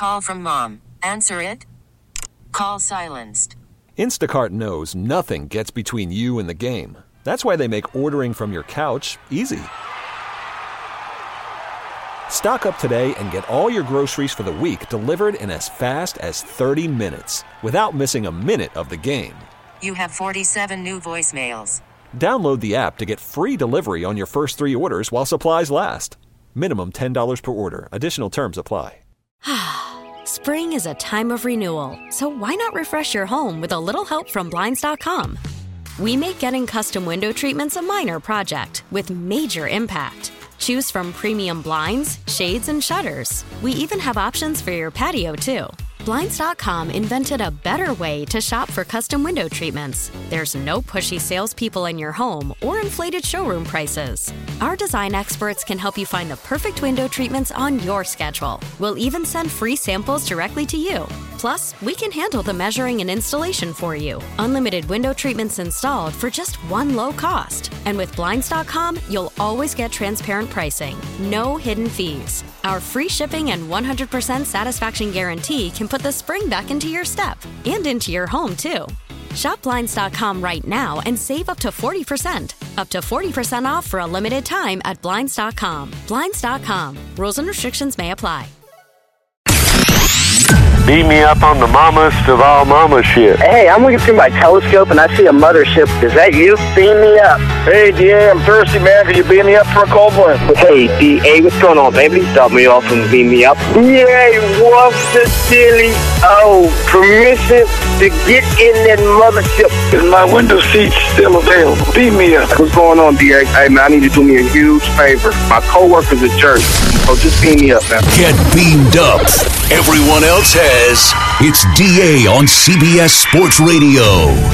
Call from mom. Answer it. Call silenced. Instacart knows nothing gets between you and the game. That's why they make ordering from your couch easy. Stock up today and get all your groceries for the week delivered in as fast as 30 minutes without missing a minute of the game. You have 47 new voicemails. Download the app to get free delivery on your first 3 orders while supplies last. Minimum $10 per order. Additional terms apply. Spring is a time of renewal, so why not refresh your home with a little help from Blinds.com? We make getting custom window treatments a minor project with major impact. Choose from premium blinds, shades, and shutters. We even have options for your patio, too. Blinds.com invented a better way to shop for custom window treatments. There's no pushy salespeople in your home or inflated showroom prices. Our design experts can help you find the perfect window treatments on your schedule. We'll even send free samples directly to you. Plus, we can handle the measuring and installation for you. Unlimited window treatments installed for just one low cost. And with Blinds.com, you'll always get transparent pricing. No hidden fees. Our free shipping and 100% satisfaction guarantee can put the spring back into your step and into your home, too. Shop Blinds.com right now and save up to 40%. Up to 40% off for a limited time at Blinds.com. Blinds.com. Rules and restrictions may apply. Beat me up on the mammast of all mama shit. Hey, I'm looking through my telescope and I see a mothership. Is that you? Beam me up. Hey, DA, I'm thirsty, man. Can you beat me up for a cold one? Hey, DA, what's going on, baby? Stop me off and beam me up. Yay, what's the silly? Oh, permission to get in that mothership. Is my window seat still available? Beat me up. What's going on, DA? Hey, man, I need you to do me a huge favor. My coworker's a jerk, so just beam me up, man. Get beamed up. Everyone else has. It's DA on CBS Sports Radio.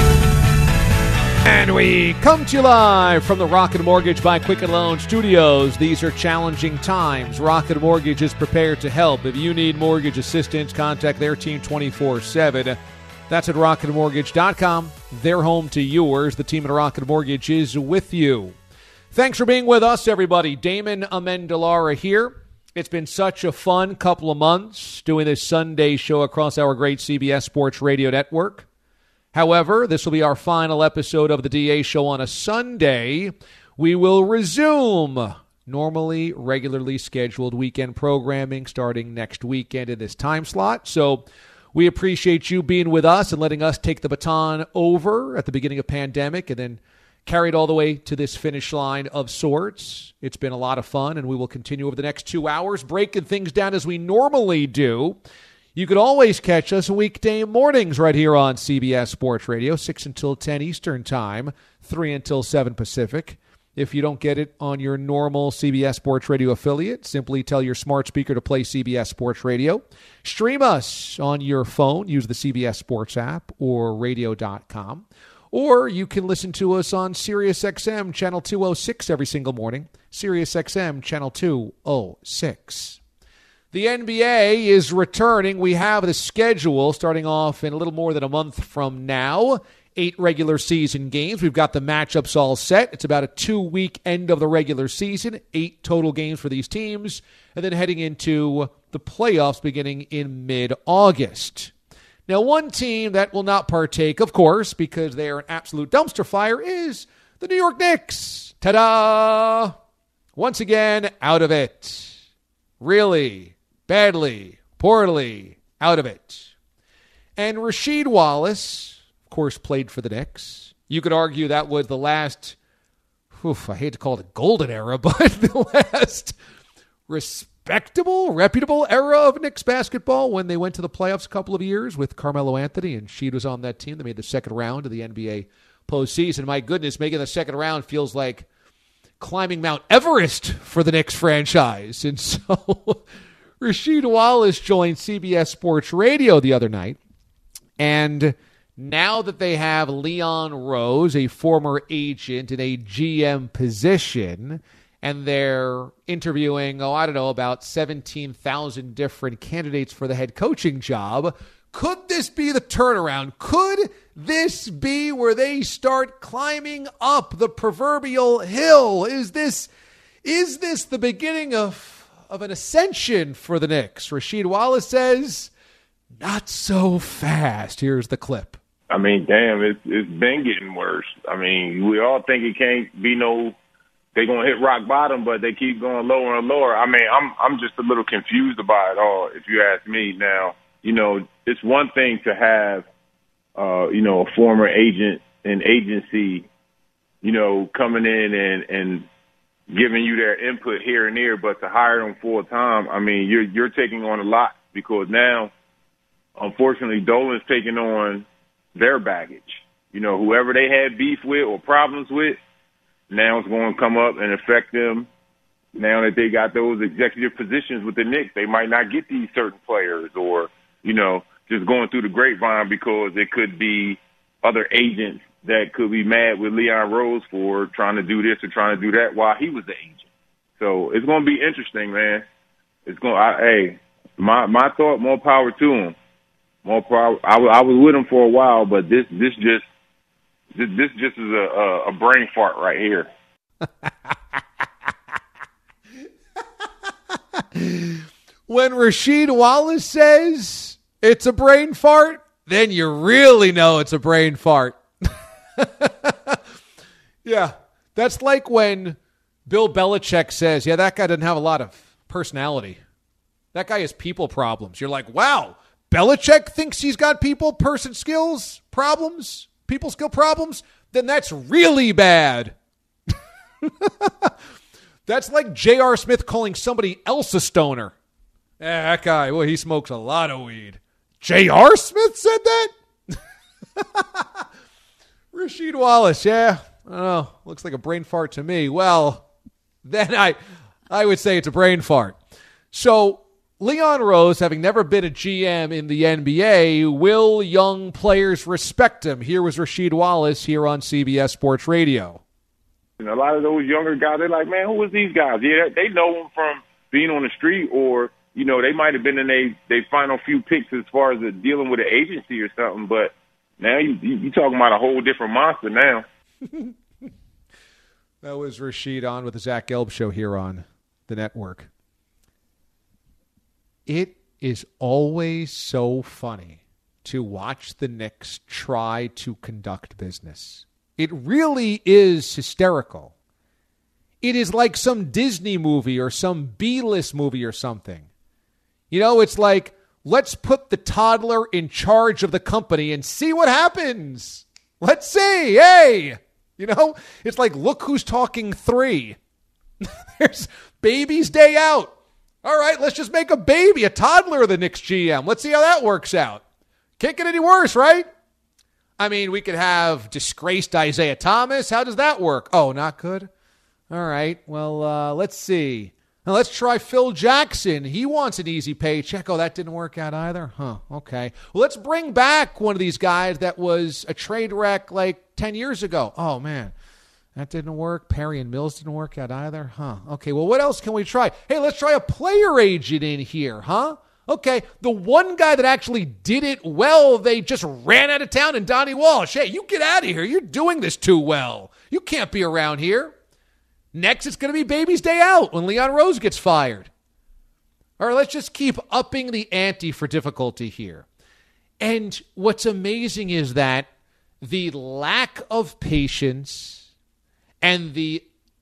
And we come to you live from the Rocket Mortgage by Quicken Loan Studios. These are challenging times. Rocket Mortgage is prepared to help. If you need mortgage assistance, contact their team 24/7. That's at rocketmortgage.com. They're home to yours. The team at Rocket Mortgage is with you. Thanks for being with us, everybody. Damon Amendolara here. It's been such a fun couple of months doing this Sunday show across our great CBS Sports Radio network. However, this will be our final episode of the DA Show on a Sunday. We will resume normally, regularly scheduled weekend programming starting next weekend in this time slot. So we appreciate you being with us and letting us take the baton over at the beginning of pandemic and then carried all the way to this finish line of sorts. It's been a lot of fun, and we will continue over the next 2 hours, breaking things down as we normally do. You can always catch us weekday mornings right here on CBS Sports Radio, 6 until 10 Eastern Time, 3 until 7 Pacific. If you don't get it on your normal CBS Sports Radio affiliate, simply tell your smart speaker to play CBS Sports Radio. Stream us on your phone. Use the CBS Sports app or radio.com. Or you can listen to us on SiriusXM Channel 206 every single morning. SiriusXM Channel 206. The NBA is returning. We have the schedule starting off in a little more than a month from now. 8 regular season games. We've got the matchups all set. It's about a 2-week end of the regular season. 8 total games for these teams. And then heading into the playoffs beginning in mid-August. Now, one team that will not partake, of course, because they are an absolute dumpster fire, is the New York Knicks. Ta-da! Once again, out of it. Really, badly, poorly, out of it. And Rasheed Wallace, of course, played for the Knicks. You could argue that was the last, I hate to call it a golden era, but the last reputable era of Knicks basketball when they went to the playoffs a couple of years with Carmelo Anthony, and Sheed was on that team that made the second round of the NBA postseason. My goodness, making the second round feels like climbing Mount Everest for the Knicks franchise. And so Rasheed Wallace joined CBS Sports Radio the other night, and now that they have Leon Rose, a former agent in a GM position, and they're interviewing, about 17,000 different candidates for the head coaching job. Could this be the turnaround? Could this be where they start climbing up the proverbial hill? Is this the beginning of of an ascension for the Knicks. Rasheed Wallace says, not so fast. Here's the clip. I mean, damn, it's been getting worse. I mean, we all think it can't be they're going to hit rock bottom, but they keep going lower and lower. I mean, I'm just a little confused about it all, if you ask me. Now, it's one thing to have, a former agent and agency, coming in and giving you their input here and there, but to hire them full time, I mean, you're taking on a lot, because now, unfortunately, Dolan's taking on their baggage. Whoever they had beef with or problems with, now it's going to come up and affect them. Now that they got those executive positions with the Knicks, they might not get these certain players, or, just going through the grapevine, because it could be other agents that could be mad with Leon Rose for trying to do this or trying to do that while he was the agent. So it's going to be interesting, man. My thought, more power to him. More power. I was with him for a while, but this just is a brain fart right here. When Rasheed Wallace says it's a brain fart, then you really know it's a brain fart. Yeah, that's like when Bill Belichick says, yeah, that guy doesn't have a lot of personality. That guy has people problems. You're like, wow, Belichick thinks he's got people skill problems? Then that's really bad. That's like J.R. Smith calling somebody else a stoner. That guy, well, he smokes a lot of weed. J.R. Smith said that? Rasheed Wallace, yeah. I don't know. Looks like a brain fart to me. Well, then I would say it's a brain fart. So Leon Rose, having never been a GM in the NBA, will young players respect him? Here was Rasheed Wallace here on CBS Sports Radio. And a lot of those younger guys, they're like, man, who is these guys? Yeah, they know them from being on the street, or, they might have been in they final few picks as far as dealing with an agency or something, but now you talking about a whole different monster now. That was Rasheed on with the Zach Gelb Show here on the network. It is always so funny to watch the Knicks try to conduct business. It really is hysterical. It is like some Disney movie or some B-list movie or something. It's like, let's put the toddler in charge of the company and see what happens. Let's see. Hey, it's like, look who's talking 3. There's Baby's Day Out. All right, let's just make a toddler the Knicks GM. Let's see how that works out. Can't get any worse, right? I mean, we could have disgraced Isaiah Thomas. How does that work? Oh, not good? All right, well, let's see. Now, let's try Phil Jackson. He wants an easy paycheck. Oh, that didn't work out either? Huh, okay. Well, let's bring back one of these guys that was a trade wreck like 10 years ago. Oh, man, that didn't work. Perry and Mills didn't work out either? Huh, okay. Well, what else can we try? Hey, let's try a player agent in here, huh? Okay, the one guy that actually did it well, they just ran out of town, and Donnie Walsh. Hey, you get out of here. You're doing this too well. You can't be around here. Next, it's going to be Baby's Day Out when Leon Rose gets fired. All right, let's just keep upping the ante for difficulty here. And what's amazing is that the lack of patience and the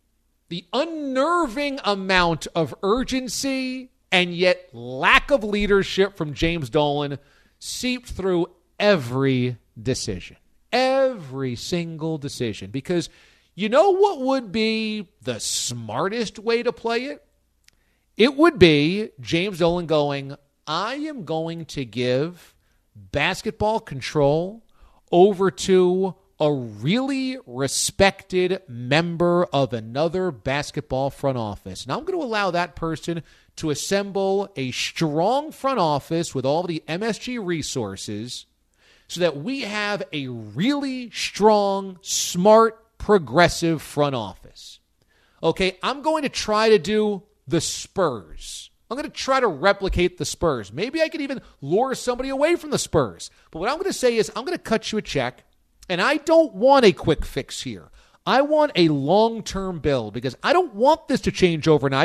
unnerving amount of urgency and yet lack of leadership from James Dolan seeped through every decision. Every single decision. Because you know what would be the smartest way to play it? It would be James Dolan going, I am going to give basketball control over to a really respected member of another basketball front office. And I'm going to allow that person to assemble a strong front office with all the MSG resources so that we have a really strong, smart, progressive front office. Okay, I'm going to try to do the Spurs. I'm going to try to replicate the Spurs. Maybe I could even lure somebody away from the Spurs. But what I'm going to say is I'm going to cut you a check, and I don't want a quick fix here. I want a long-term build because I don't want this to change overnight.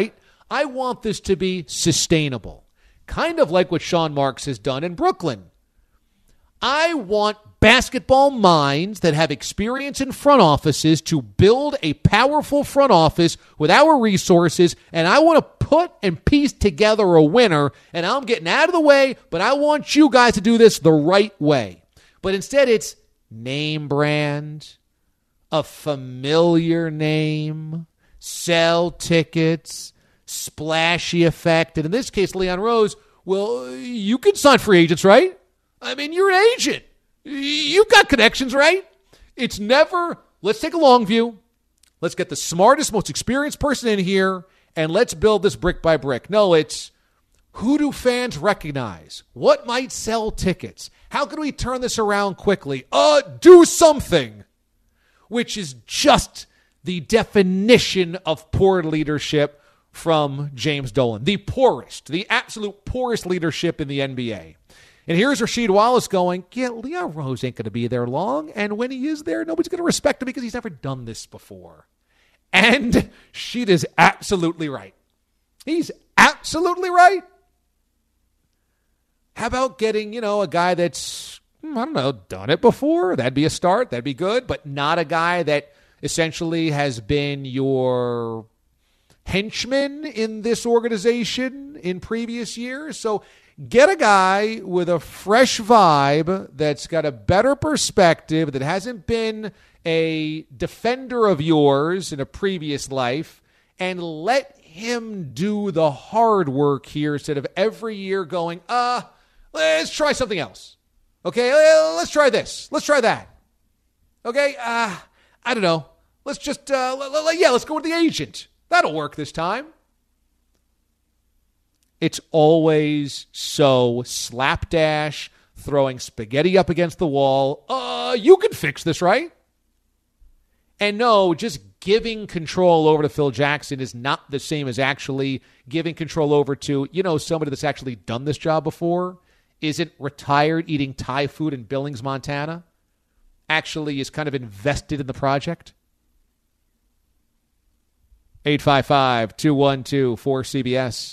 I want this to be sustainable, kind of like what Sean Marks has done in Brooklyn. I want basketball minds that have experience in front offices to build a powerful front office with our resources, and I want to put and piece together a winner, and I'm getting out of the way, but I want you guys to do this the right way. But instead it's name brand, a familiar name, sell tickets, splashy effect, and in this case, Leon Rose, well, you can sign free agents, right? I mean, you're an agent. You've got connections, right? It's never, let's take a long view. Let's get the smartest, most experienced person in here, and let's build this brick by brick. No, it's who do fans recognize? What might sell tickets? How can we turn this around quickly? Do something, which is just the definition of poor leadership from James Dolan. The poorest, the absolute poorest leadership in the NBA. And here's Rasheed Wallace going, yeah, Leon Rose ain't going to be there long, and when he is there, nobody's going to respect him because he's never done this before. And Sheed is absolutely right. He's absolutely right. How about getting, a guy that's, done it before? That'd be a start. That'd be good, but not a guy that essentially has been your henchman in this organization in previous years. So get a guy with a fresh vibe that's got a better perspective, that hasn't been a defender of yours in a previous life, and let him do the hard work here instead of every year going, let's try something else. Okay, let's try this. Let's try that. Okay, I don't know. Let's just, let's go with the agent. That'll work this time. It's always so slapdash, throwing spaghetti up against the wall. You can fix this, right? And no, just giving control over to Phil Jackson is not the same as actually giving control over to, somebody that's actually done this job before, isn't retired eating Thai food in Billings, Montana, actually is kind of invested in the project. 855-212-4CBS.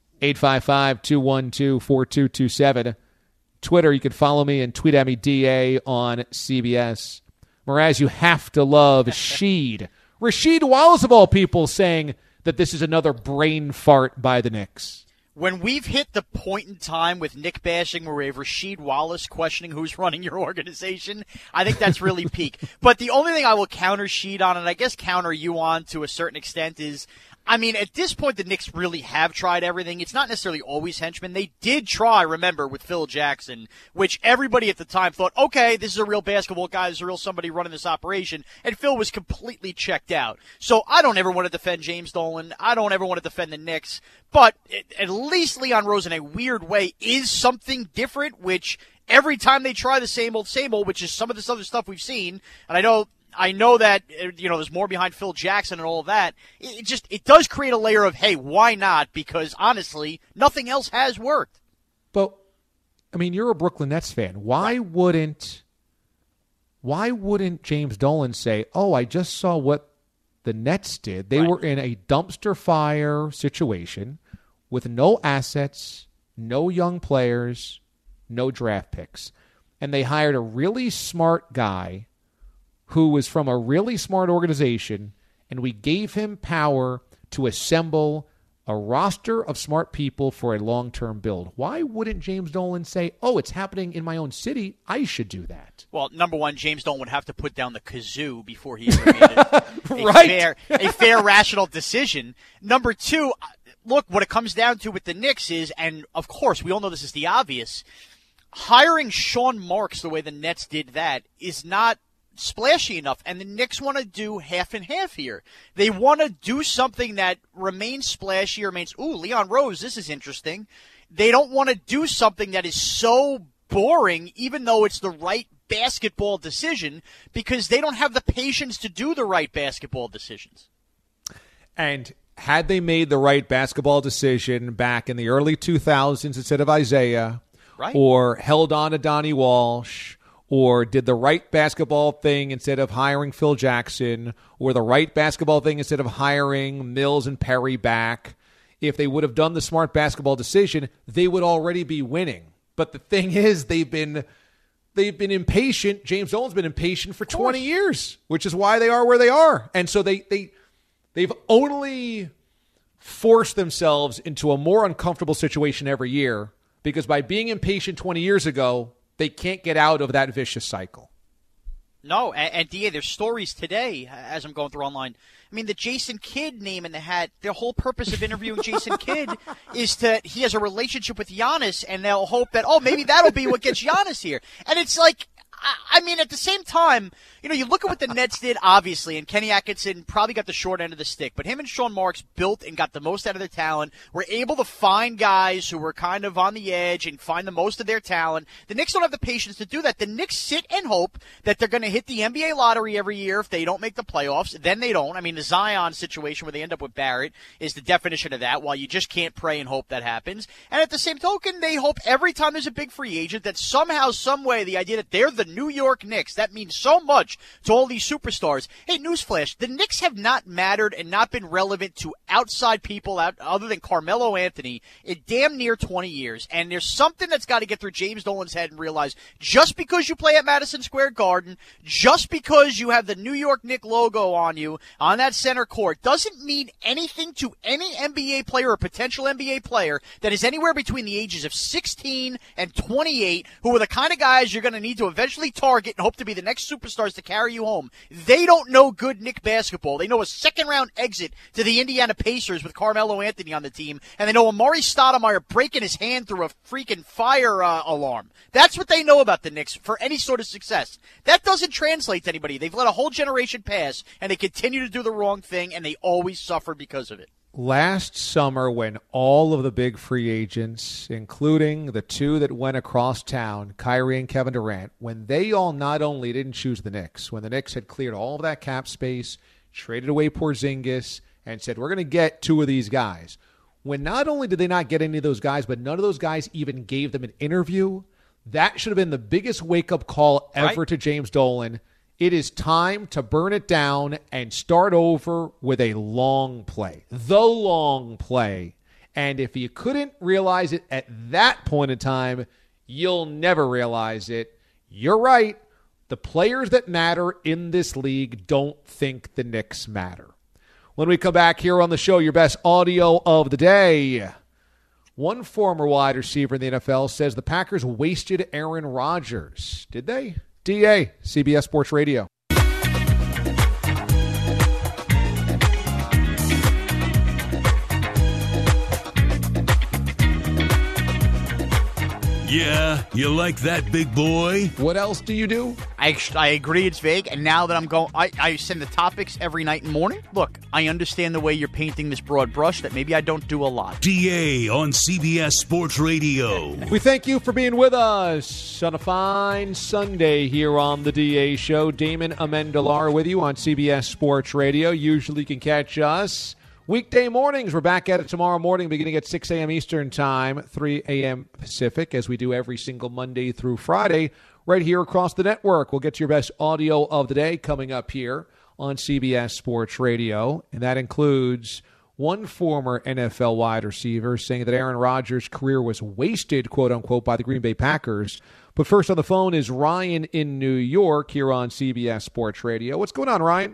855-212-4227. Twitter, you can follow me and tweet at me, DA, on CBS. Mraz, you have to love Sheed. Rasheed Wallace, of all people, saying that this is another brain fart by the Knicks. When we've hit the point in time with Nick bashing where we have Rasheed Wallace questioning who's running your organization, I think that's really peak. But the only thing I will counter Sheed on, and I guess counter you on to a certain extent, is, at this point, the Knicks really have tried everything. It's not necessarily always henchmen. They did try, remember, with Phil Jackson, which everybody at the time thought, okay, this is a real basketball guy, this is a real somebody running this operation, and Phil was completely checked out. So I don't ever want to defend James Dolan. I don't ever want to defend the Knicks. But at least Leon Rose, in a weird way, is something different, which every time they try the same old, which is some of this other stuff we've seen, and I know that, there's more behind Phil Jackson and all of that. It does create a layer of, hey, why not? Because, honestly, nothing else has worked. But, you're a Brooklyn Nets fan. Why wouldn't James Dolan say, I just saw what the Nets did. They were in a dumpster fire situation with no assets, no young players, no draft picks. And they hired a really smart guy who was from a really smart organization, and we gave him power to assemble a roster of smart people for a long-term build. Why wouldn't James Dolan say, it's happening in my own city, I should do that? Well, number one, James Dolan would have to put down the kazoo before he ever made a fair, rational decision. Number two, look, what it comes down to with the Knicks is, and of course, we all know this is the obvious, hiring Sean Marks the way the Nets did that is not splashy enough, and the Knicks want to do half and half here. They want to do something that remains splashy, remains, Leon Rose, this is interesting. They don't want to do something that is so boring, even though it's the right basketball decision, because they don't have the patience to do the right basketball decisions. And had they made the right basketball decision back in the early 2000s instead of Isaiah, right, or held on to Donnie Walsh, or did the right basketball thing instead of hiring Phil Jackson, or the right basketball thing instead of hiring Mills and Perry back, if they would have done the smart basketball decision, they would already be winning. But the thing is, they've been impatient. James Dolan's been impatient for 20 years, which is why they are where they are. And so they've only forced themselves into a more uncomfortable situation every year, because by being impatient 20 years ago, they can't get out of that vicious cycle. No, and DA, there's stories today, as I'm going through online. I mean, the Jason Kidd name in the hat, the whole purpose of interviewing Jason Kidd is that he has a relationship with Giannis, and they'll hope that, maybe that'll be what gets Giannis here. And it's like, I mean, at the same time, you look at what the Nets did, obviously, and Kenny Atkinson probably got the short end of the stick, but him and Sean Marks built and got the most out of their talent, were able to find guys who were kind of on the edge and find the most of their talent. The Knicks don't have the patience to do that. The Knicks sit and hope that they're going to hit the NBA lottery every year if they don't make the playoffs. Then they don't. I mean, the Zion situation where they end up with Barrett is the definition of that, while you just can't pray and hope that happens. And at the same token, they hope every time there's a big free agent that somehow, some way, the idea that they're the New York Knicks, that means so much to all these superstars. Hey, newsflash, the Knicks have not mattered and not been relevant to outside people other than Carmelo Anthony in damn near 20 years. And there's something that's got to get through James Dolan's head and realize just because you play at Madison Square Garden, just because you have the New York Knicks logo on you on that center court, doesn't mean anything to any NBA player or potential NBA player that is anywhere between the ages of 16 and 28, who are the kind of guys you're going to need to eventually target and hope to be the next superstars to carry you home. They don't know good Knicks basketball. They know a second-round exit to the Indiana Pacers with Carmelo Anthony on the team, and they know Amari Stoudemire breaking his hand through a freaking fire alarm. That's what they know about the Knicks for any sort of success. That doesn't translate to anybody. They've let a whole generation pass, and they continue to do the wrong thing, and they always suffer because of it. Last summer, when all of the big free agents, including the two that went across town, Kyrie and Kevin Durant, when they all not only didn't choose the Knicks, when the Knicks had cleared all of that cap space, traded away Porzingis, and said, we're going to get two of these guys. When not only did they not get any of those guys, but none of those guys even gave them an interview, that should have been the biggest wake-up call ever to James Dolan. It is time to burn it down and start over with a long play. The long play. And if you couldn't realize it at that point in time, you'll never realize it. You're right. The players that matter in this league don't think the Knicks matter. When we come back here on the show, your best audio of the day. One former wide receiver in the NFL says the Packers wasted Aaron Rodgers. Did they? DA, CBS Sports Radio. Yeah, you like that, big boy? What else do you do? I agree it's vague, and now that I'm going, I send the topics every night and morning. Look, I understand the way you're painting this broad brush that maybe I don't do a lot. DA on CBS Sports Radio. We thank you for being with us on a fine Sunday here on the DA Show. Damon Amendolar with you on CBS Sports Radio. Usually you can catch us weekday mornings. We're back at it tomorrow morning beginning at 6 a.m. Eastern Time, 3 a.m. Pacific, as we do every single Monday through Friday right here across the network. We'll get to your best audio of the day coming up here on CBS Sports Radio, and that includes one former NFL wide receiver saying that Aaron Rodgers' career was wasted, quote-unquote, by the Green Bay Packers. But first on the phone is Ryan in New York here on CBS Sports Radio. What's going on, Ryan?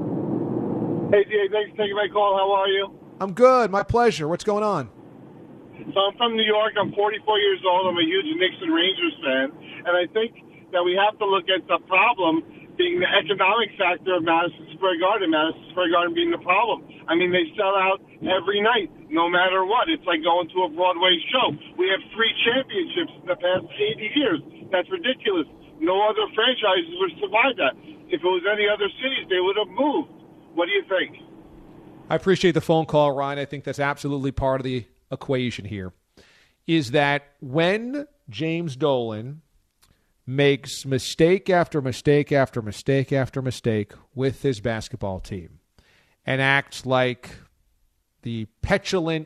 Hey, DA, thanks for taking my call. How are you? I'm good. My pleasure. What's going on? So I'm from New York. I'm 44 years old. I'm a huge Knicks and Rangers fan. And I think that we have to look at the problem being the economic factor of Madison Square Garden, Madison Square Garden being the problem. I mean, they sell out every night, no matter what. It's like going to a Broadway show. We have 3 championships in the past 80 years. That's ridiculous. No other franchises would survive that. If it was any other cities, they would have moved. What do you think? I appreciate the phone call, Ryan. I think that's absolutely part of the equation here, is that when James Dolan makes mistake after mistake after mistake after mistake with his basketball team and acts like the petulant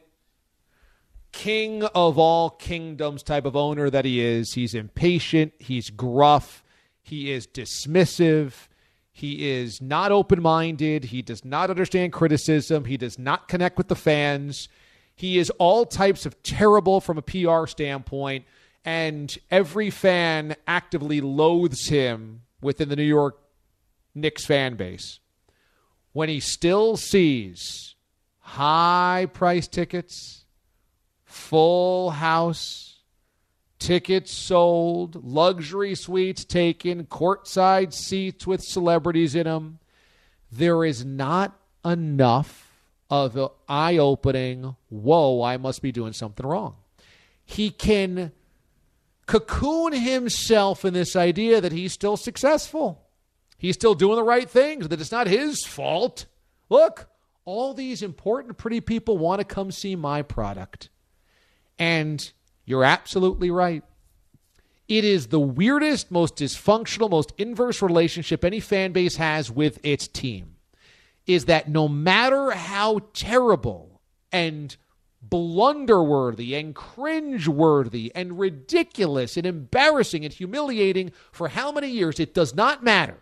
king of all kingdoms type of owner that he is, he's impatient, he's gruff, he is dismissive, he is not open-minded, he does not understand criticism, he does not connect with the fans. He is all types of terrible from a PR standpoint, and every fan actively loathes him within the New York Knicks fan base. When he still sees high price tickets, full house, tickets sold, luxury suites taken, courtside seats with celebrities in them, there is not enough of an eye-opening, whoa, I must be doing something wrong. He can cocoon himself in this idea that he's still successful. He's still doing the right things, that it's not his fault. Look, all these important, pretty people want to come see my product. And you're absolutely right. It is the weirdest, most dysfunctional, most inverse relationship any fan base has with its team, is that no matter how terrible and blunderworthy and cringeworthy and ridiculous and embarrassing and humiliating for how many years, it does not matter.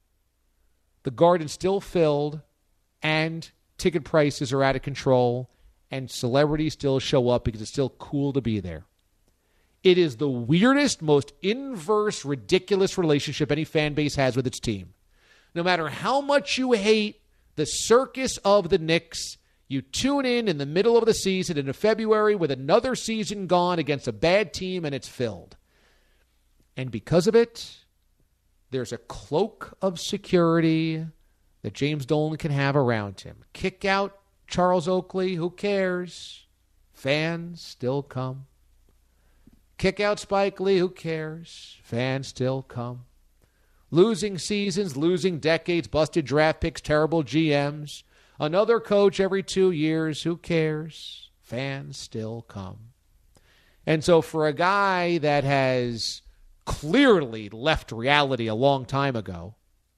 The Garden's still filled, and ticket prices are out of control, and celebrities still show up because it's still cool to be there. It is the weirdest, most inverse, ridiculous relationship any fan base has with its team. No matter how much you hate the circus of the Knicks, you tune in the middle of the season into February with another season gone against a bad team, and it's filled. And because of it, there's a cloak of security that James Dolan can have around him. Kick out Charles Oakley, who cares? Fans still come. Kick out Spike Lee, who cares? Fans still come. Losing seasons, losing decades, busted draft picks, terrible GMs. Another coach every 2 years, who cares? Fans still come. And so for a guy that has clearly left reality a long time ago,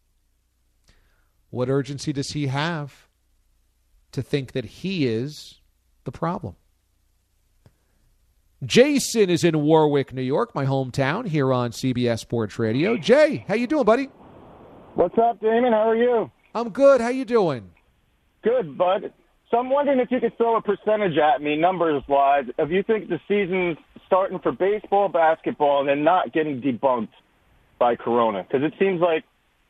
what urgency does he have to think that he is the problem? Jason is in Warwick, New York, my hometown, here on CBS Sports Radio. Jay, how you doing, buddy? What's up, Damon? How are you? I'm good. How you doing? Good, bud. So I'm wondering if you could throw a percentage at me, numbers-wise, if you think the season's starting for baseball, basketball, and then not getting debunked by Corona. Because it seems like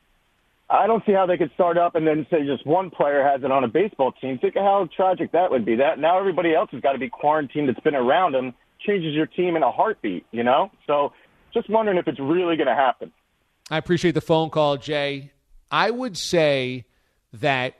I don't see how they could start up and then say just one player has it on a baseball team. Think of how tragic that would be. That now everybody else has got to be quarantined that's been around them. Changes your team in a heartbeat, you know? So just wondering if it's really going to happen. I appreciate the phone call, Jay. I would say that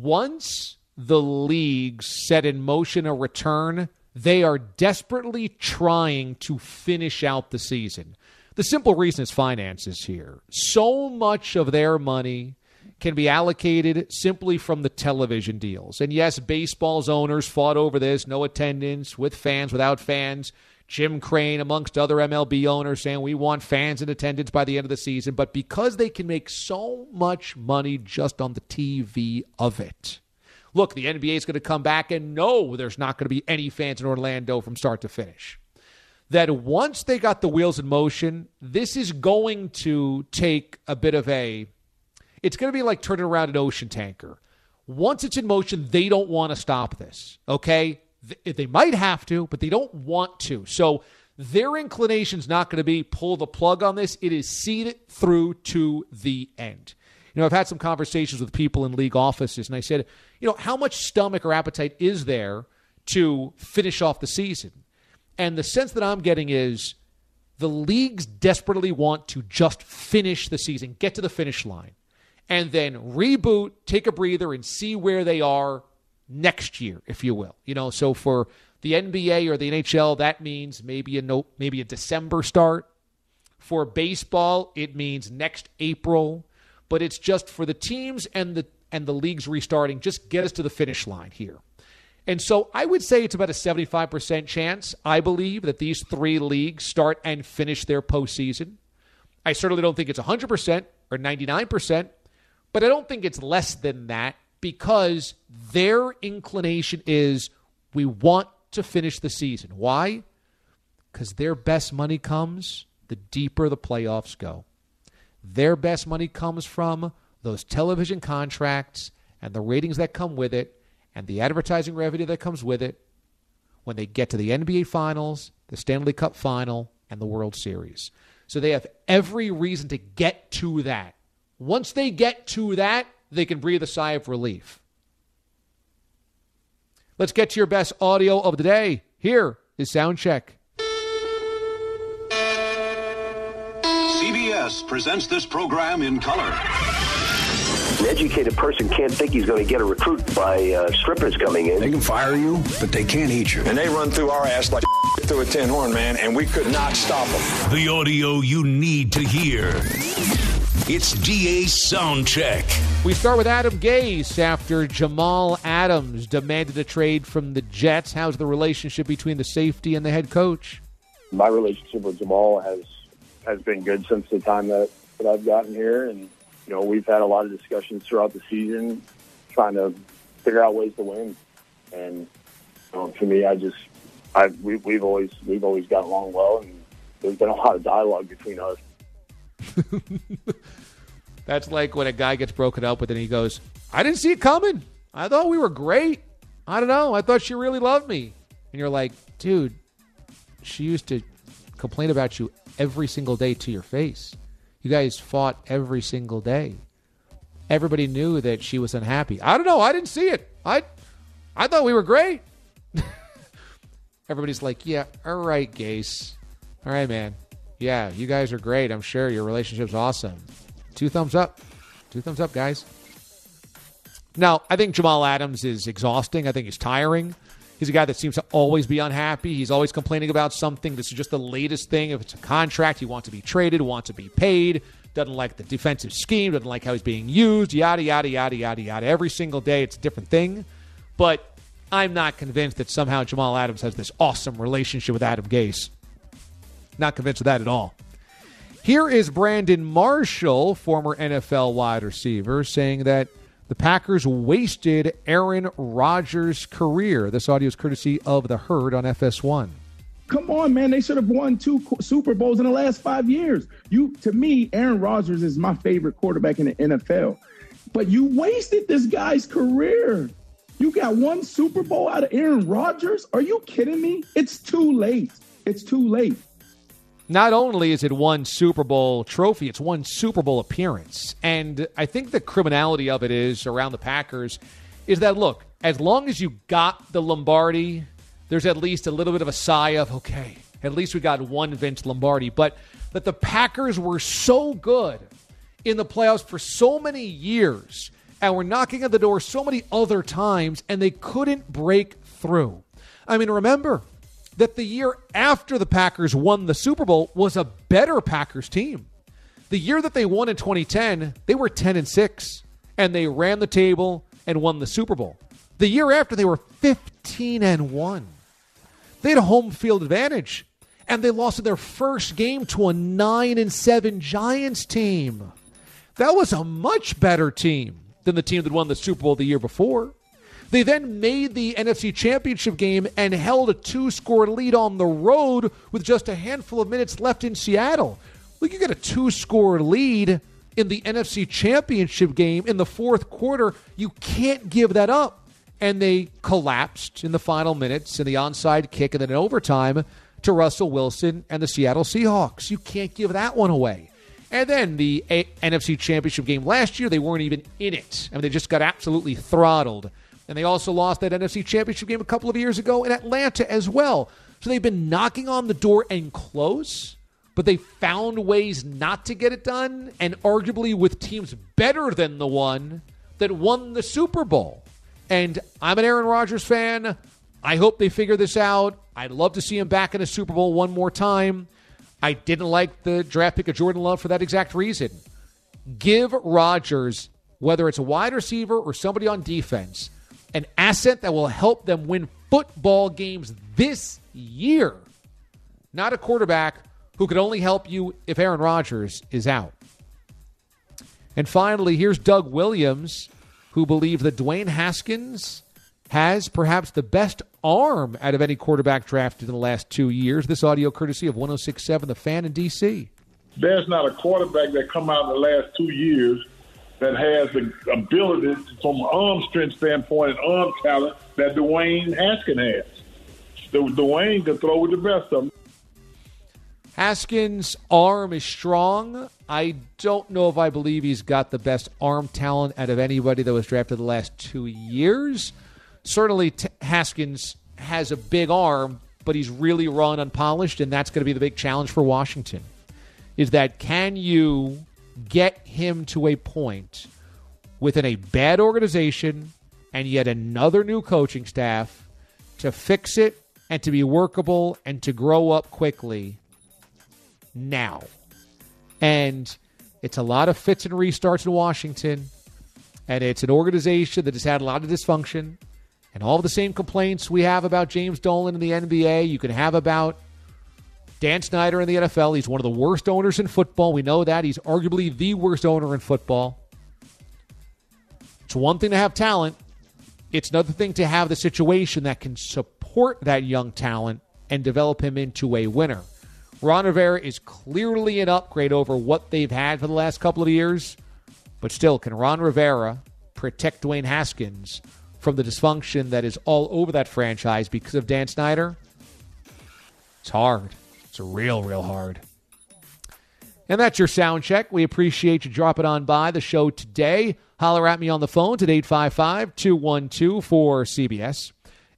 once the leagues set in motion a return, they are desperately trying to finish out the season. The simple reason is finances here. So much of their money can be allocated simply from the television deals. And yes, baseball's owners fought over this, no attendance, with fans, without fans. Jim Crane, amongst other MLB owners, saying we want fans in attendance by the end of the season. But because they can make so much money just on the TV of it. Look, the NBA is going to come back, and no, there's not going to be any fans in Orlando from start to finish. That once they got the wheels in motion, this is going to take a bit of it's going to be like turning around an ocean tanker. Once it's in motion, they don't want to stop this, okay? They might have to, but they don't want to. So their inclination is not going to be pull the plug on this. It is see it through to the end. You know, I've had some conversations with people in league offices, and I said, you know, how much stomach or appetite is there to finish off the season? And the sense that I'm getting is the leagues desperately want to just finish the season, get to the finish line, and then reboot, take a breather, and see where they are next year, if you will. You know, so for the NBA or the NHL, that means maybe a December start. For baseball, it means next April. But it's just for the teams and the leagues restarting, just get us to the finish line here. And so I would say it's about a 75% chance, I believe, that these three leagues start and finish their postseason. I certainly don't think it's 100% or 99%, but I don't think it's less than that because their inclination is we want to finish the season. Why? Because their best money comes the deeper the playoffs go. Their best money comes from those television contracts and the ratings that come with it and the advertising revenue that comes with it. when they get to the NBA Finals, the Stanley Cup Final, and the World Series. So they have every reason to get to that. Once they get to that, they can breathe a sigh of relief. Let's get to your best audio of the day. Here is Soundcheck. CBS presents this program in color. An educated person can't think he's going to get a recruit by strippers coming in. They can fire you, but they can't eat you. And they run through our ass like through a tin horn, man, and we could not stop them. The audio you need to hear. It's DA's Soundcheck. We start with Adam Gase after Jamal Adams demanded a trade from the Jets. How's the relationship between the safety and the head coach? My relationship with Jamal has been good since the time that I've gotten here, and you know, we've had a lot of discussions throughout the season trying to figure out ways to win. And you know, to me, we've always got along well, and there's been a lot of dialogue between us. That's like when a guy gets broken up with and he goes, I didn't see it coming. I thought we were great. I don't know. I thought she really loved me. And you're like, dude, she used to complain about you every single day to your face. You guys fought every single day. Everybody knew that she was unhappy. I don't know. I didn't see it. I thought we were great. Everybody's like, yeah, all right, Gase. All right, man. Yeah, you guys are great. I'm sure your relationship's awesome. 2 thumbs up. 2 thumbs up, guys. Now, I think Jamal Adams is exhausting. I think he's tiring. He's a guy that seems to always be unhappy. He's always complaining about something. This is just the latest thing. If it's a contract, he wants to be traded, wants to be paid, doesn't like the defensive scheme, doesn't like how he's being used, yada, yada, yada, yada, yada. Every single day it's a different thing. But I'm not convinced that somehow Jamal Adams has this awesome relationship with Adam Gase. Not convinced of that at all. Here is Brandon Marshall, former NFL wide receiver, saying that the Packers wasted Aaron Rodgers' career. This audio is courtesy of The Herd on FS1. Come on, man. They should have won 2 Super Bowls in the last 5 years. To me, Aaron Rodgers is my favorite quarterback in the NFL. But you wasted this guy's career. You got 1 Super Bowl out of Aaron Rodgers? Are you kidding me? It's too late. It's too late. Not only is it 1 Super Bowl trophy, it's 1 Super Bowl appearance. And I think the criminality of it is around the Packers is that, look, as long as you got the Lombardi, there's at least a little bit of a sigh of, okay, at least we got 1 Vince Lombardi. But that the Packers were so good in the playoffs for so many years and were knocking at the door so many other times and they couldn't break through. I mean, remember that the year after the Packers won the Super Bowl was a better Packers team. The year that they won in 2010, they were 10-6, and they ran the table and won the Super Bowl. The year after, they were 15-1. They had a home field advantage, and they lost in their first game to a 9-7 Giants team. That was a much better team than the team that won the Super Bowl the year before. They then made the NFC Championship game and held a 2-score lead on the road with just a handful of minutes left in Seattle. Look, you get a 2-score lead in the NFC Championship game in the fourth quarter. You can't give that up. And they collapsed in the final minutes in the onside kick and then in overtime to Russell Wilson and the Seattle Seahawks. You can't give that one away. And then the NFC Championship game last year, they weren't even in it. I mean, they just got absolutely throttled. And they also lost that NFC Championship game a couple of years ago in Atlanta as well. So they've been knocking on the door and close, but they found ways not to get it done, and arguably with teams better than the one that won the Super Bowl. And I'm an Aaron Rodgers fan. I hope they figure this out. I'd love to see him back in a Super Bowl one more time. I didn't like the draft pick of Jordan Love for that exact reason. Give Rodgers, whether it's a wide receiver or somebody on defense, an asset that will help them win football games this year. Not a quarterback who could only help you if Aaron Rodgers is out. And finally, here's Doug Williams, who believes that Dwayne Haskins has perhaps the best arm out of any quarterback drafted in the last 2 years. This audio courtesy of 106.7 The Fan in D.C. There's not a quarterback that come out in the last 2 years that has the ability from an arm strength standpoint and arm talent that Dwayne Haskins has. Dwayne can throw with the best of them. Haskins' arm is strong. I don't know if I believe he's got the best arm talent out of anybody that was drafted the last 2 years. Certainly Haskins has a big arm, but he's really raw and unpolished, and that's going to be the big challenge for Washington, is that can you get him to a point within a bad organization and yet another new coaching staff to fix it and to be workable and to grow up quickly now. And it's a lot of fits and restarts in Washington, and it's an organization that has had a lot of dysfunction, and all of the same complaints we have about James Dolan in the NBA, you can have about Dan Snyder in the NFL. He's one of the worst owners in football. We know that. He's arguably the worst owner in football. It's one thing to have talent. It's another thing to have the situation that can support that young talent and develop him into a winner. Ron Rivera is clearly an upgrade over what they've had for the last couple of years. But still, can Ron Rivera protect Dwayne Haskins from the dysfunction that is all over that franchise because of Dan Snyder? It's hard. It's real, real hard. And that's your sound check. We appreciate you dropping on by the show today. Holler at me on the phones at 855-212-4CBS,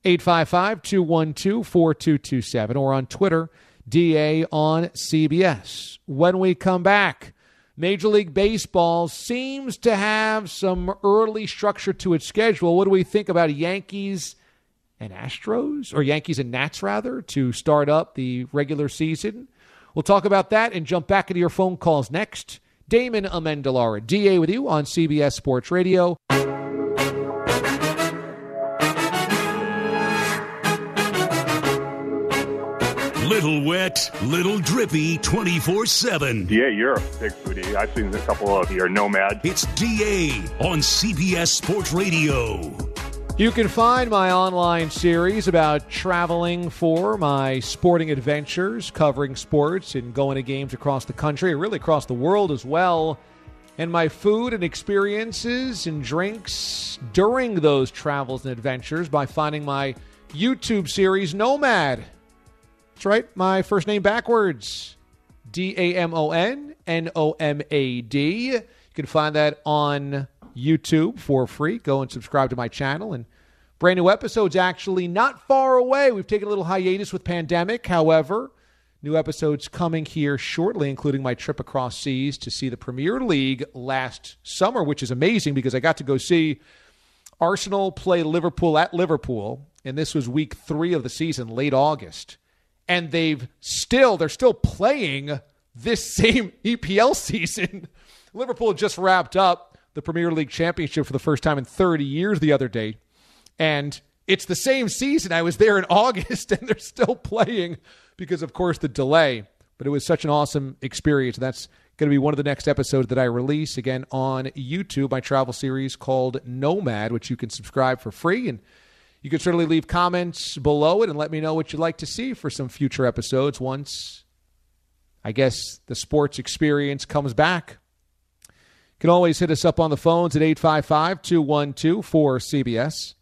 855-212-4227, or on Twitter, DA on CBS. When we come back, Major League Baseball seems to have some early structure to its schedule. What do we think about Yankees and Astros, or Yankees and Nats, rather, to start up the regular season? We'll talk about that and jump back into your phone calls next. Damon Amendolara, DA with you on CBS Sports Radio. Little wet, little drippy, 24/7. Yeah, you're a big foodie. I've seen a couple of your Nomad. It's DA on CBS Sports Radio. You can find my online series about traveling for my sporting adventures, covering sports and going to games across the country, really across the world as well, and my food and experiences and drinks during those travels and adventures by finding my YouTube series, Nomad. That's right, my first name backwards, DAMONNOMAD. You can find that on YouTube for free. Go and subscribe to my channel. And brand new episodes actually not far away. We've taken a little hiatus with pandemic. However, new episodes coming here shortly, including my trip across seas to see the Premier League last summer, which is amazing because I got to go see Arsenal play Liverpool at Liverpool. And this was week 3 of the season, late August. And they're still playing this same EPL season. Liverpool just wrapped up the Premier League Championship for the first time in 30 years the other day. And it's the same season. I was there in August, and they're still playing because, of course, the delay. But it was such an awesome experience. That's going to be one of the next episodes that I release, again, on YouTube, my travel series called Nomad, which you can subscribe for free. And you can certainly leave comments below it and let me know what you'd like to see for some future episodes once, I guess, the sports experience comes back. You can always hit us up on the phones at 855-212-4CBS,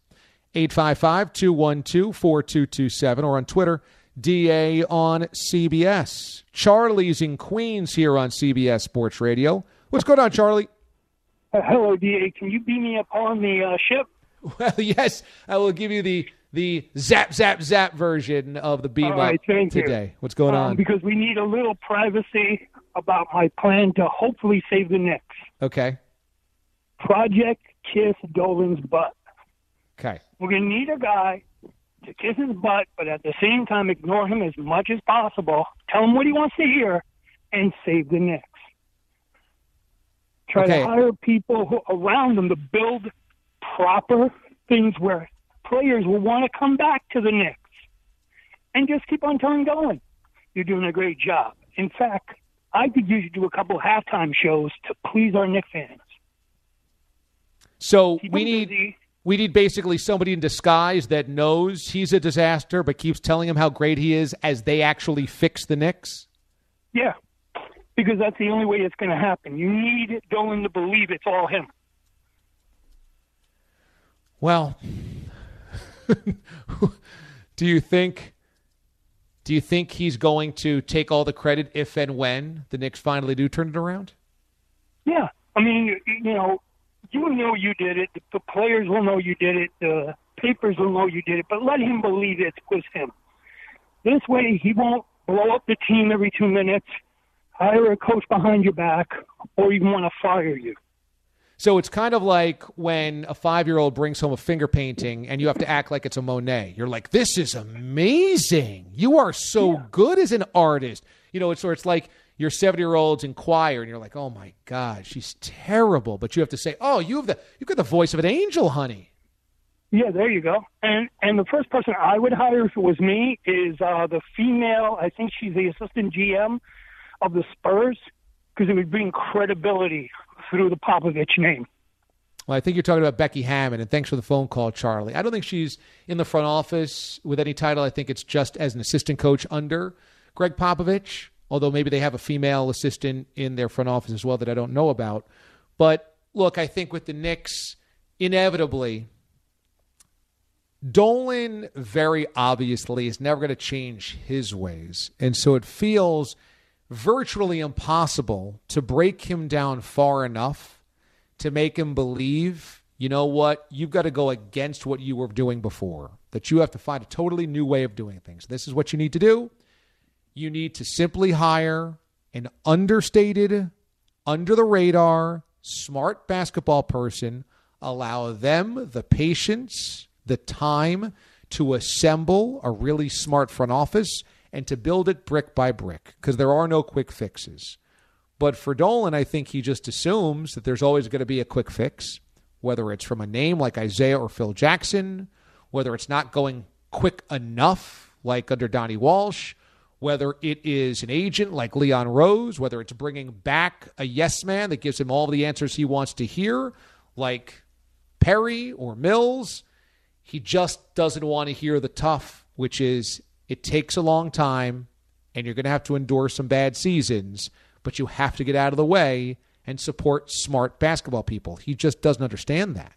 855-212-4227, or on Twitter, DA on CBS. Charlie's in Queens here on CBS Sports Radio. What's going on, Charlie? Hello, DA. Can you beam me up on the ship? Well, yes, I will give you the zap, zap, zap version of the beam up today. You. What's going on? Because we need a little privacy about my plan to hopefully save the Knicks. Okay. Project Kiss Dolan's butt. Okay. We're going to need a guy to kiss his butt, but at the same time ignore him as much as possible, tell him what he wants to hear, and save the Knicks. Try to hire people around them to build proper things where players will want to come back to the Knicks and just keep on going. You're doing a great job. In fact, I could use you to do a couple halftime shows to please our Knicks fans. So we need basically somebody in disguise that knows he's a disaster but keeps telling him how great he is as they actually fix the Knicks? Yeah, because that's the only way it's going to happen. You need Dolan to believe it's all him. Well, do you think Do you think he's going to take all the credit if and when the Knicks finally do turn it around? Yeah. I mean, you know you did it. The players will know you did it. The papers will know you did it. But let him believe it was him. This way he won't blow up the team every 2 minutes, hire a coach behind your back, or even want to fire you. So it's kind of like when a 5-year-old brings home a finger painting and you have to act like it's a Monet. You're like, this is amazing. You are so good as an artist. You know, it's like your 7-year-old's in choir and you're like, oh my God, she's terrible. But you have to say, oh, you've got the voice of an angel, honey. Yeah, there you go. And the first person I would hire if it was me is the female, I think she's the assistant GM of the Spurs, because it would bring credibility through the Popovich name. Well, I think you're talking about Becky Hammond, and thanks for the phone call, Charlie. I don't think she's in the front office with any title. I think it's just as an assistant coach under Greg Popovich, although maybe they have a female assistant in their front office as well that I don't know about. But, look, I think with the Knicks, inevitably, Dolan very obviously is never going to change his ways, and so it feels virtually impossible to break him down far enough to make him believe, you know what, you've got to go against what you were doing before, that you have to find a totally new way of doing things. This is what you need to do. You need to simply hire an understated, under-the-radar, smart basketball person, allow them the patience, the time to assemble a really smart front office and to build it brick by brick, because there are no quick fixes. But for Dolan, I think he just assumes that there's always going to be a quick fix, whether it's from a name like Isaiah or Phil Jackson, whether it's not going quick enough like under Donnie Walsh, whether it is an agent like Leon Rose, whether it's bringing back a yes man that gives him all the answers he wants to hear, like Perry or Mills. He just doesn't want to hear the tough, which is, it takes a long time, and you're going to have to endure some bad seasons, but you have to get out of the way and support smart basketball people. He just doesn't understand that.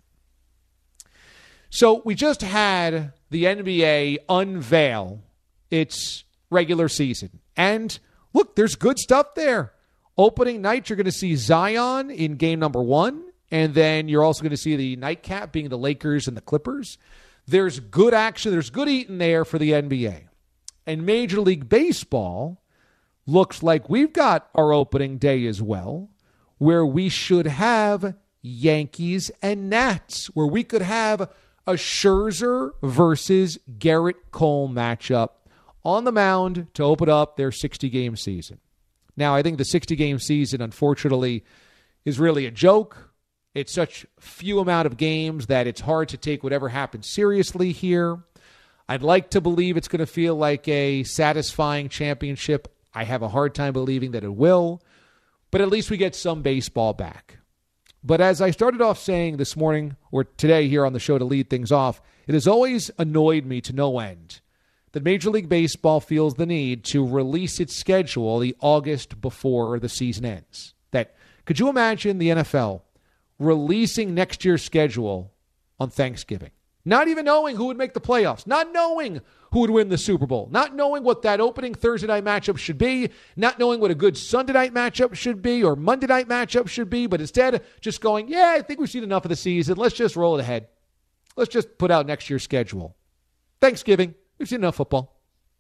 So we just had the NBA unveil its regular season. And look, there's good stuff there. Opening night, you're going to see Zion in game number 1, and then you're also going to see the nightcap being the Lakers and the Clippers. There's good action. There's good eating there for the NBA. And Major League Baseball looks like we've got our opening day as well, where we should have Yankees and Nats, where we could have a Scherzer versus Garrett Cole matchup on the mound to open up their 60-game season. Now, I think the 60-game season, unfortunately, is really a joke. It's such few amount of games that it's hard to take whatever happens seriously here. I'd like to believe it's going to feel like a satisfying championship. I have a hard time believing that it will, but at least we get some baseball back. But as I started off saying this morning or today here on the show to lead things off, it has always annoyed me to no end that Major League Baseball feels the need to release its schedule the August before the season ends. Could you imagine the NFL releasing next year's schedule on Thanksgiving? Not even knowing who would make the playoffs, not knowing who would win the Super Bowl, not knowing what that opening Thursday night matchup should be, not knowing what a good Sunday night matchup should be or Monday night matchup should be, but instead just going, yeah, I think we've seen enough of the season. Let's just roll it ahead. Let's just put out next year's schedule. Thanksgiving, we've seen enough football.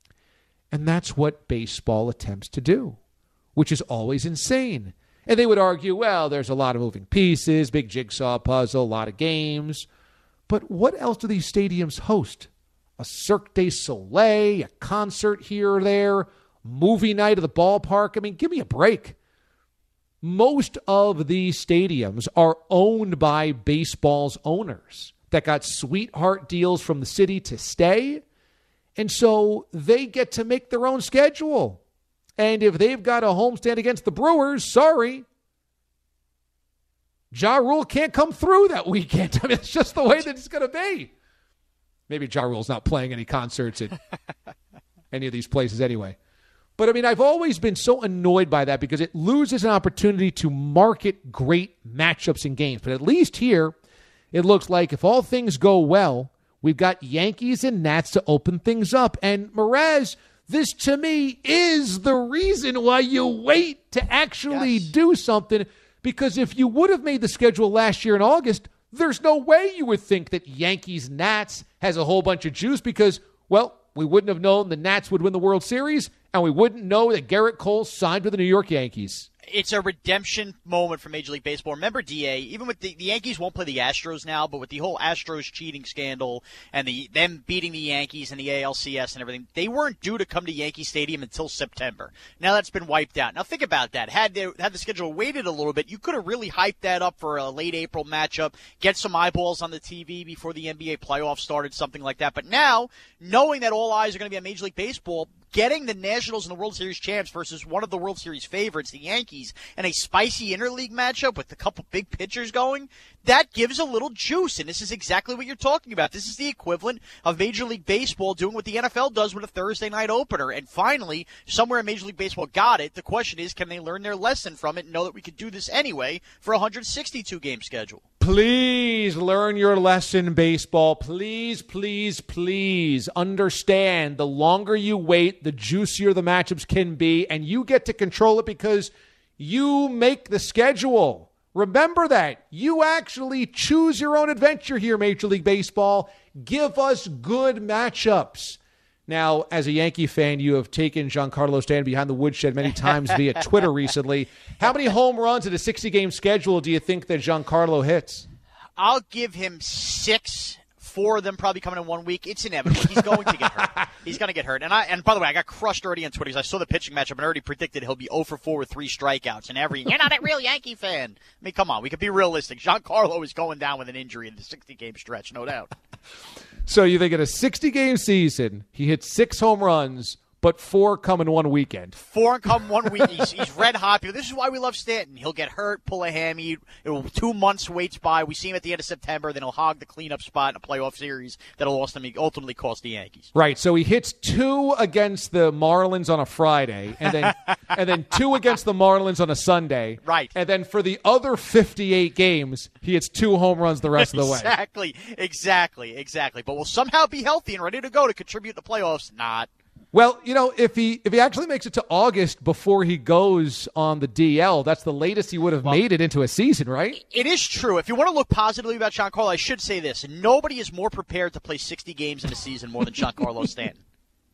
And that's what baseball attempts to do, which is always insane. And they would argue, well, there's a lot of moving pieces, big jigsaw puzzle, a lot of games. But what else do these stadiums host? A Cirque du Soleil, a concert here or there, movie night at the ballpark. I mean, give me a break. Most of these stadiums are owned by baseball's owners that got sweetheart deals from the city to stay. And so they get to make their own schedule. And if they've got a homestand against the Brewers, sorry, Ja Rule can't come through that weekend. I mean, it's just the way that it's going to be. Maybe Ja Rule's not playing any concerts at any of these places anyway. But, I mean, I've always been so annoyed by that because it loses an opportunity to market great matchups in games. But at least here, it looks like if all things go well, we've got Yankees and Nats to open things up. And Mraz, This, to me, is the reason why you wait to actually do something, because if you would have made the schedule last year in August, there's no way you would think that Yankees-Nats has a whole bunch of juice because, well, we wouldn't have known the Nats would win the World Series, and we wouldn't know that Garrett Cole signed with the New York Yankees. It's a redemption moment for Major League Baseball. Remember, DA, even with the Yankees won't play the Astros now, but with the whole Astros cheating scandal and them beating the Yankees and the ALCS and everything, they weren't due to come to Yankee Stadium until September. Now that's been wiped out. Now think about that. Had the schedule waited a little bit, you could have really hyped that up for a late April matchup, get some eyeballs on the TV before the NBA playoffs started, something like that. But now, knowing that all eyes are going to be on Major League Baseball, getting the Nationals and the World Series champs versus one of the World Series favorites, the Yankees, and a spicy interleague matchup with a couple big pitchers going, that gives a little juice, and this is exactly what you're talking about. This is the equivalent of Major League Baseball doing what the NFL does with a Thursday night opener, and finally, somewhere in Major League Baseball got it. The question is, can they learn their lesson from it and know that we could do this anyway for a 162-game schedule? Please learn your lesson, baseball. Please, please, please understand the longer you wait, the juicier the matchups can be, and you get to control it because you make the schedule. Remember that. You actually choose your own adventure here, Major League Baseball. Give us good matchups. Now, as a Yankee fan, you have taken Giancarlo Stanton behind the woodshed many times via Twitter recently. How many home runs in a 60-game schedule do you think that Giancarlo hits? I'll give him 6. 4 of them probably coming in 1 week. It's inevitable. He's going to get hurt. He's going to get hurt. And by the way, I got crushed already on Twitter because I saw the pitching matchup and already predicted he'll be 0 for 4 with 3 strikeouts. And you're not a real Yankee fan. I mean, come on. We could be realistic. Giancarlo is going down with an injury in the 60-game stretch, no doubt. So you think in a 60-game season, he hits 6 home runs, but 4 come in 1 weekend. 4 come 1 week. He's red hot. This is why we love Stanton. He'll get hurt, pull a hammy. 2 months waits by. We see him at the end of September. Then he'll hog the cleanup spot in a playoff series that'll ultimately cost the Yankees. Right. So he hits 2 against the Marlins on a Friday, and then 2 against the Marlins on a Sunday. Right. And then for the other 58 games, he hits 2 home runs the rest of the way. Exactly. But will somehow be healthy and ready to go to contribute to the playoffs? Not. Well, if he actually makes it to August before he goes on the DL, that's the latest he would have made it into a season, right? It is true. If you want to look positively about Giancarlo, I should say this. Nobody is more prepared to play 60 games in a season more than Giancarlo Stanton.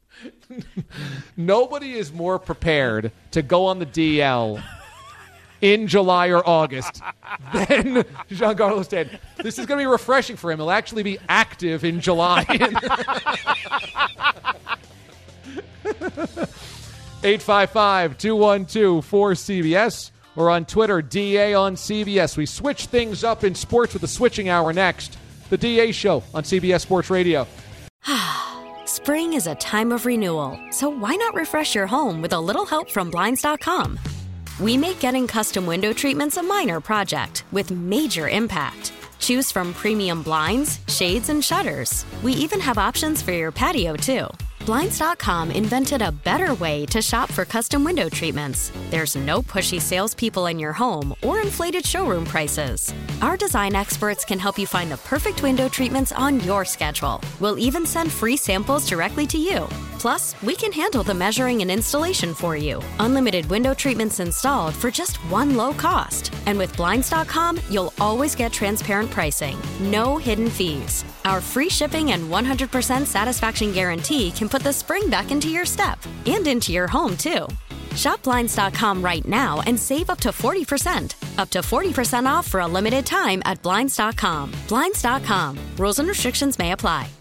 Nobody is more prepared to go on the DL in July or August than Giancarlo Stanton. This is going to be refreshing for him. He'll actually be active in July. 855-212-4CBS or on Twitter, DA on CBS. We switch things up in sports with the switching hour next. The DA Show on CBS Sports Radio. Spring is a time of renewal, so why not refresh your home with a little help from Blinds.com? We make getting custom window treatments a minor project with major impact. Choose from premium blinds, shades, and shutters. We even have options for your patio, too. Blinds.com invented a better way to shop for custom window treatments. There's no pushy salespeople in your home or inflated showroom prices. Our design experts can help you find the perfect window treatments on your schedule. We'll even send free samples directly to you. Plus, we can handle the measuring and installation for you. Unlimited window treatments installed for just one low cost. And with Blinds.com, you'll always get transparent pricing. No hidden fees. Our free shipping and 100% satisfaction guarantee can put the spring back into your step and into your home, too. Shop Blinds.com right now and save up to 40%. Up to 40% off for a limited time at Blinds.com. Blinds.com. Rules and restrictions may apply.